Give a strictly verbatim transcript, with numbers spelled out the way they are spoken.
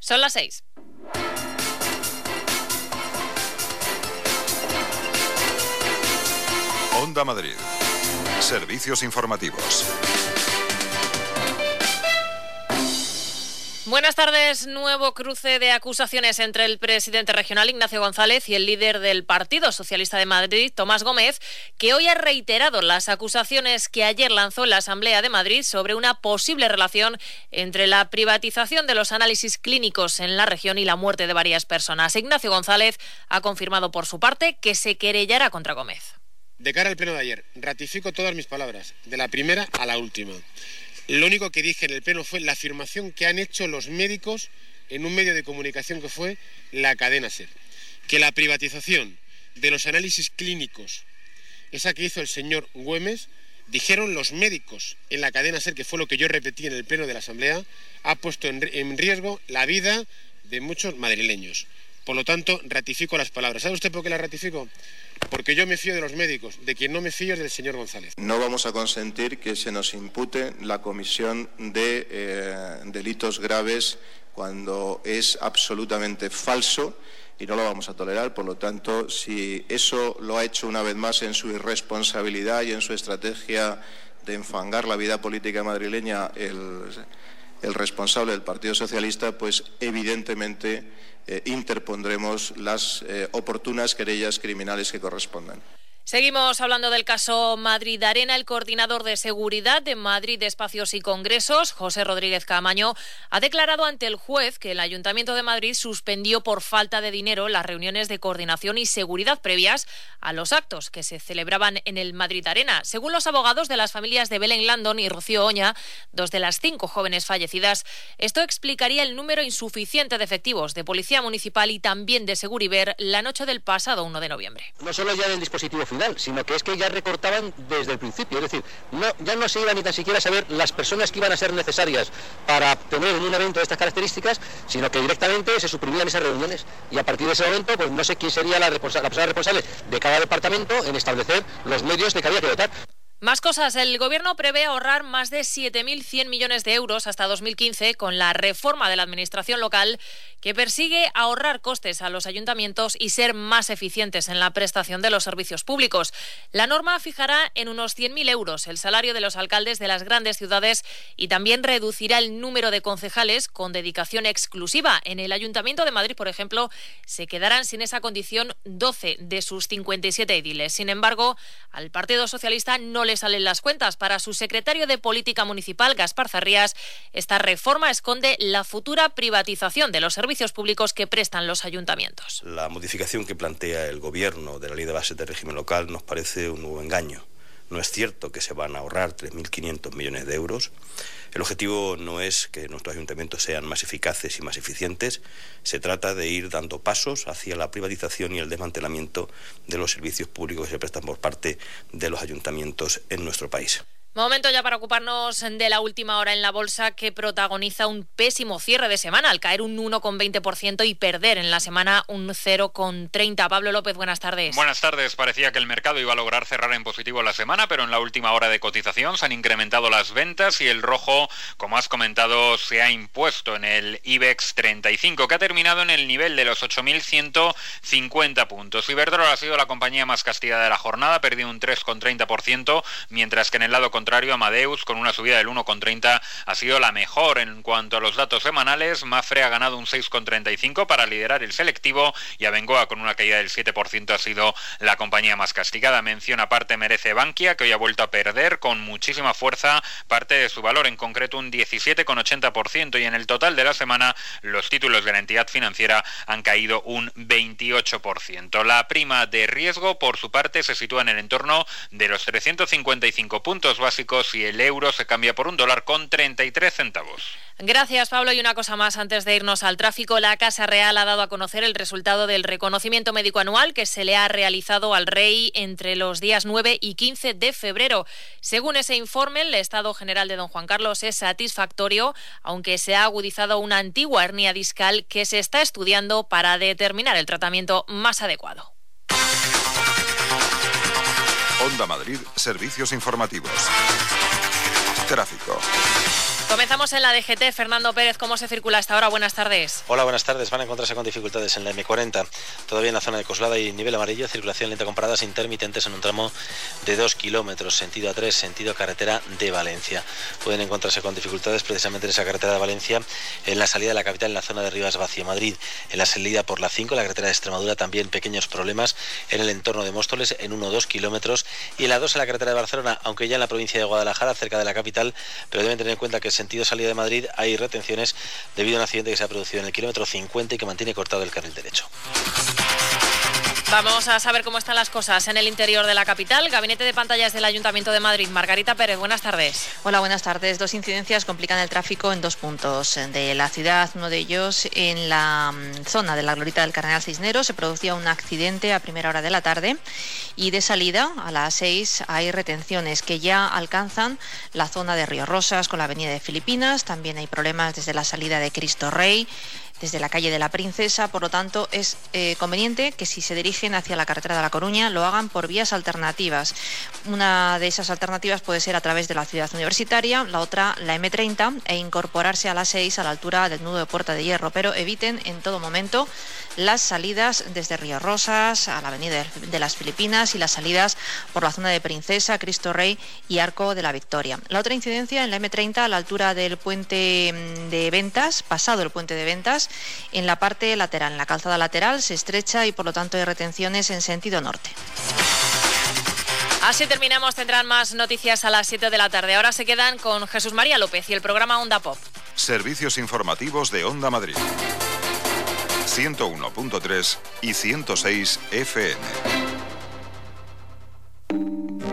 Son las seis. Onda Madrid. Servicios informativos. Buenas tardes. Nuevo cruce de acusaciones entre el presidente regional Ignacio González y el líder del Partido Socialista de Madrid, Tomás Gómez, que hoy ha reiterado las acusaciones que ayer lanzó en la Asamblea de Madrid sobre una posible relación entre la privatización de los análisis clínicos en la región y la muerte de varias personas. Ignacio González ha confirmado por su parte que se querellará contra Gómez. De cara al pleno de ayer, ratifico todas mis palabras, de la primera a la última. Lo único que dije en el pleno fue la afirmación que han hecho los médicos en un medio de comunicación que fue la cadena SER, que la privatización de los análisis clínicos, esa que hizo el señor Güemes, dijeron los médicos en la cadena SER, que fue lo que yo repetí en el pleno de la Asamblea, ha puesto en, en riesgo la vida de muchos madrileños. Por lo tanto, ratifico las palabras. ¿Sabe usted por qué las ratifico? Porque yo me fío de los médicos, de quien no me fío es del señor González. No vamos a consentir que se nos impute la comisión de eh, delitos graves cuando es absolutamente falso y no lo vamos a tolerar. Por lo tanto, si eso lo ha hecho una vez más en su irresponsabilidad y en su estrategia de enfangar la vida política madrileña el, el responsable del Partido Socialista, pues evidentemente Eh, interpondremos las eh, oportunas querellas criminales que correspondan. Seguimos hablando del caso Madrid Arena. El coordinador de seguridad de Madrid Espacios y Congresos, José Rodríguez Caamaño, ha declarado ante el juez que el Ayuntamiento de Madrid suspendió por falta de dinero las reuniones de coordinación y seguridad previas a los actos que se celebraban en el Madrid Arena. Según los abogados de las familias de Belén Landon y Rocío Oña, dos de las cinco jóvenes fallecidas, esto explicaría el número insuficiente de efectivos de Policía Municipal y también de Seguriver la noche del pasado uno de noviembre. No solo ya del dispositivo final, sino que es que ya recortaban desde el principio, es decir, no, ya no se iba ni tan siquiera a saber las personas que iban a ser necesarias para tener un evento de estas características, sino que directamente se suprimían esas reuniones y a partir de ese momento pues no sé quién sería la, responsa- la persona responsable de cada departamento en establecer los medios de que había que votar. Más cosas. El Gobierno prevé ahorrar más de siete mil cien millones de euros hasta dos mil quince con la reforma de la Administración local que persigue ahorrar costes a los ayuntamientos y ser más eficientes en la prestación de los servicios públicos. La norma fijará en unos cien mil euros el salario de los alcaldes de las grandes ciudades y también reducirá el número de concejales con dedicación exclusiva. En el Ayuntamiento de Madrid, por ejemplo, se quedarán sin esa condición doce de sus cincuenta y siete ediles. Sin embargo, al Partido Socialista no le salen las cuentas. Para su secretario de Política Municipal, Gaspar Zarrías, esta reforma esconde la futura privatización de los servicios públicos que prestan los ayuntamientos. La modificación que plantea el Gobierno de la Ley de Bases de Régimen Local nos parece un nuevo engaño. No es cierto que se van a ahorrar tres mil quinientos millones de euros. El objetivo no es que nuestros ayuntamientos sean más eficaces y más eficientes. Se trata de ir dando pasos hacia la privatización y el desmantelamiento de los servicios públicos que se prestan por parte de los ayuntamientos en nuestro país. Momento ya para ocuparnos de la última hora en la bolsa, que protagoniza un pésimo cierre de semana al caer un uno coma veinte por ciento y perder en la semana un cero coma treinta. Pablo López, buenas tardes. Buenas tardes. Parecía que el mercado iba a lograr cerrar en positivo la semana, pero en la última hora de cotización se han incrementado las ventas y el rojo, como has comentado, se ha impuesto en el IBEX treinta y cinco, que ha terminado en el nivel de los ocho mil ciento cincuenta puntos. Iberdrola ha sido la compañía más castigada de la jornada, perdió un tres coma treinta por ciento, mientras que en el lado contrario Amadeus, con una subida del uno coma treinta, ha sido la mejor. En cuanto a los datos semanales, Mapfre ha ganado un seis coma treinta y cinco para liderar el selectivo y Abengoa, con una caída del siete por ciento, ha sido la compañía más castigada. Mención aparte merece Bankia, que hoy ha vuelto a perder con muchísima fuerza parte de su valor, en concreto un diecisiete coma ochenta por ciento, y en el total de la semana los títulos de la entidad financiera han caído un veintiocho por ciento. La prima de riesgo, por su parte, se sitúa en el entorno de los trescientos cincuenta y cinco puntos básicos y el euro se cambia por un dólar con treinta y tres centavos. Gracias, Pablo. Y una cosa más antes de irnos al tráfico. La Casa Real ha dado a conocer el resultado del reconocimiento médico anual que se le ha realizado al rey entre los días nueve y quince de febrero. Según ese informe, el estado general de don Juan Carlos es satisfactorio, aunque se ha agudizado una antigua hernia discal que se está estudiando para determinar el tratamiento más adecuado. Onda Madrid, servicios informativos. Tráfico. Comenzamos en la D G T. Fernando Pérez, ¿cómo se circula a esta hora? Buenas tardes. Hola, buenas tardes. Van a encontrarse con dificultades en la eme cuarenta. Todavía en la zona de Coslada y nivel amarillo, circulación lenta con paradas intermitentes en un tramo de dos kilómetros, sentido A tres, sentido carretera de Valencia. Pueden encontrarse con dificultades precisamente en esa carretera de Valencia, en la salida de la capital, en la zona de Rivas Vacio Madrid. En la salida por la cinco, la carretera de Extremadura, también pequeños problemas en el entorno de Móstoles, en uno o dos kilómetros. Y en la dos, en la carretera de Barcelona, aunque ya en la provincia de Guadalajara, cerca de la capital, pero deben tener en cuenta que el sentido salida de Madrid hay retenciones debido a un accidente que se ha producido en el kilómetro cincuenta y que mantiene cortado el carril derecho. Vamos a saber cómo están las cosas en el interior de la capital. Gabinete de pantallas del Ayuntamiento de Madrid. Margarita Pérez, buenas tardes. Hola, buenas tardes. Dos incidencias complican el tráfico en dos puntos de la ciudad. Uno de ellos en la zona de la Glorieta del Cardenal Cisneros. Se producía un accidente a primera hora de la tarde y de salida a las seis hay retenciones que ya alcanzan la zona de Río Rosas con la avenida de Filipinas. También hay problemas desde la salida de Cristo Rey, desde la calle de la Princesa. Por lo tanto, es eh, conveniente que si se dirigen hacia la carretera de La Coruña lo hagan por vías alternativas. Una de esas alternativas puede ser a través de la ciudad universitaria, la otra la eme treinta, e incorporarse a las seis a la altura del nudo de Puerta de Hierro, pero eviten en todo momento las salidas desde Río Rosas a la avenida de las Filipinas y las salidas por la zona de Princesa, Cristo Rey y Arco de la Victoria. La otra incidencia en la eme treinta a la altura del puente de Ventas, pasado el puente de Ventas, en la parte lateral, en la calzada lateral, se estrecha y por lo tanto hay retenciones en sentido norte. Así terminamos, tendrán más noticias a las siete de la tarde. Ahora se quedan con Jesús María López y el programa Onda Pop. Servicios informativos de Onda Madrid. ciento uno punto tres y ciento seis efe eme.